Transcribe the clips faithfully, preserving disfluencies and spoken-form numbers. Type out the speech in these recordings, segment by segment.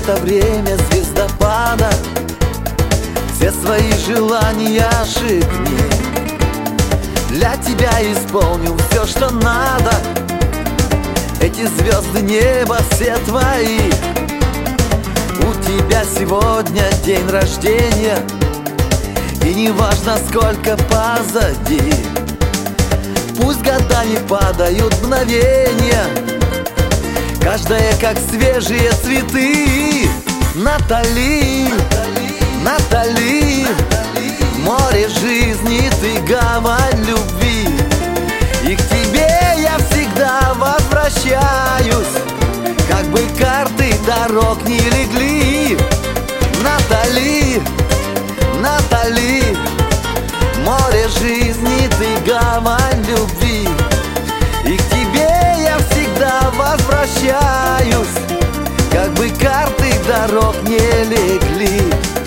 это время звездопада все свои желания шепни. Для тебя исполню все, что надо. Эти звезды неба все твои. У тебя сегодня день рождения, и не важно, сколько позади. Пусть года не падают мгновения, каждая как свежие цветы. Натали, Натали, море жизни, ты гавань любви. И к тебе я всегда возвращаюсь, как бы карты дорог не легли. Натали, Натали, море жизни, ты гавань любви. И к тебе я всегда возвращаюсь, как бы карты дорог не легли.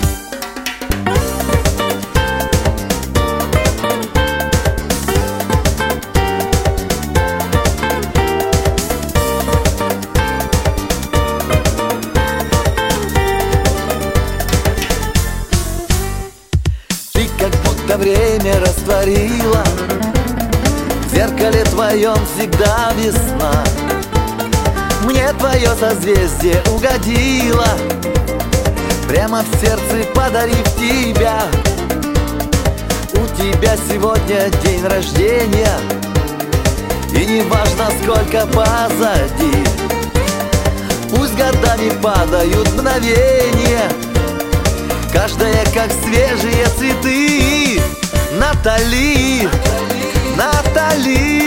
Ты как будто время растворила, в зеркале твоем всегда весна. Мне твое созвездие угодило, прямо в сердце подарив тебя. У тебя сегодня день рождения, и не важно, сколько позади. Пусть годами падают мгновения, каждая как свежие цветы. Натали, Натали,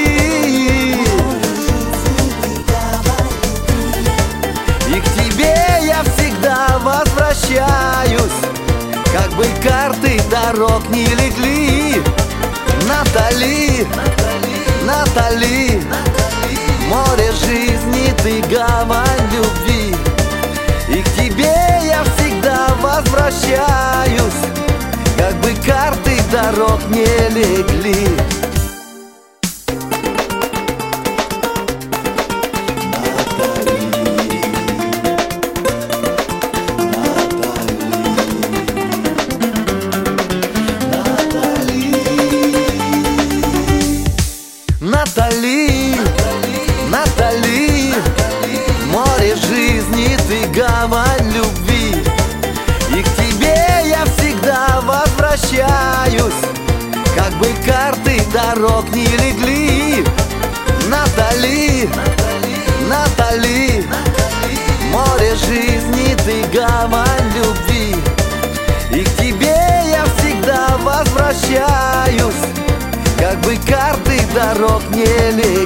и к тебе я всегда возвращаюсь, как бы карты дорог не легли. Натали, Натали, море жизни, ты гавань любви. И к тебе я всегда возвращаюсь, как бы карты дорог не легли. Натали, Натали, море жизни, ты гавань любви. И к тебе я всегда возвращаюсь, как бы карты дорог не легли. Натали, Натали, море жизни, ты гавань любви. И к тебе я всегда возвращаюсь, как бы карты дорог не легли.